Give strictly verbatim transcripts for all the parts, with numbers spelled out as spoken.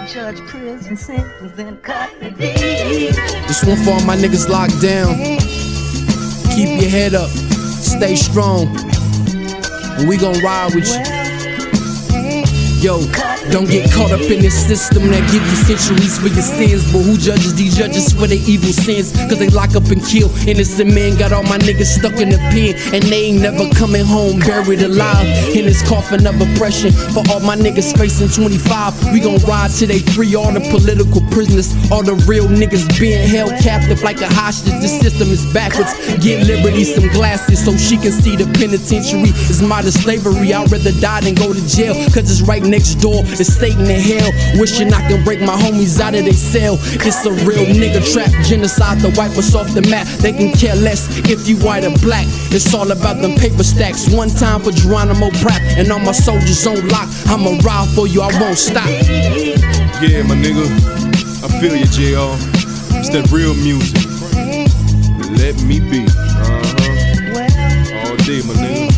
judge prison sentence, then cut the deed. This one for all my niggas locked down. Keep your head up, stay strong, and we gon' ride with you. Yo, don't get caught up in this system that give you centuries for your sins. But who judges these judges for their evil sins? Cause they lock up and kill innocent men. Got all my niggas stuck in the pen, and they ain't never coming home, buried alive in this coffin of oppression. For all my niggas facing twenty-five, we gon' ride till they free all the political prisoners. All the real niggas being held captive like a hostage. The system is backwards. Get Liberty some glasses so she can see the penitentiary is modern slavery. I'd rather die than go to jail, cause it's right next door is Satan and hell. Wishing I can break my homies out of their cell. It's a real nigga trap, genocide to wipe us off the map. They can care less if you white or black. It's all about them paper stacks. One time for Geronimo Pratt and all my soldiers on lock. I'ma ride for you, I won't stop. Yeah, my nigga, I feel you, J R. It's that real music. Let me be. Uh-huh. All day, my nigga.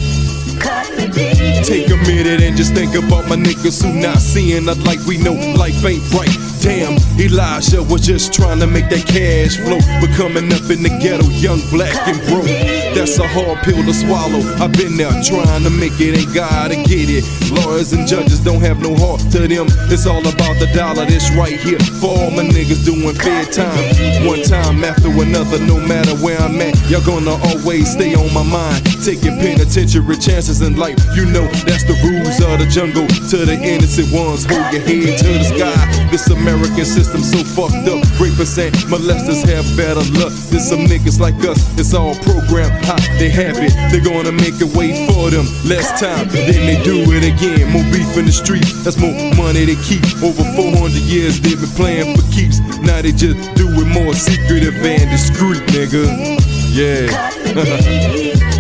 Take a minute and just think about my niggas who not seeing us like we know life ain't right. Damn, Elijah was just trying to make that cash flow, but coming up in the ghetto, young, black, and broke. That's a hard pill to swallow. I've been there trying to make it, ain't gotta get it. Lawyers and judges don't have no heart to them. It's all about the dollar. This right here for all my niggas doing fair time. One time after another, no matter where I'm at, y'all gonna always stay on my mind. Taking penitentiary chances in life, you know that's the rules of the jungle. To the innocent ones, hold your head to the sky. This American system so fucked up. Rapists and molesters have better luck. There's some niggas like us, it's all programmed. How they have it, they're gonna make a way for them. Less time, then they do it again. More beef in the streets, that's more money they keep. Over four hundred years they've been playing for keeps. Now they just do it more secretive and discreet, nigga. Yeah.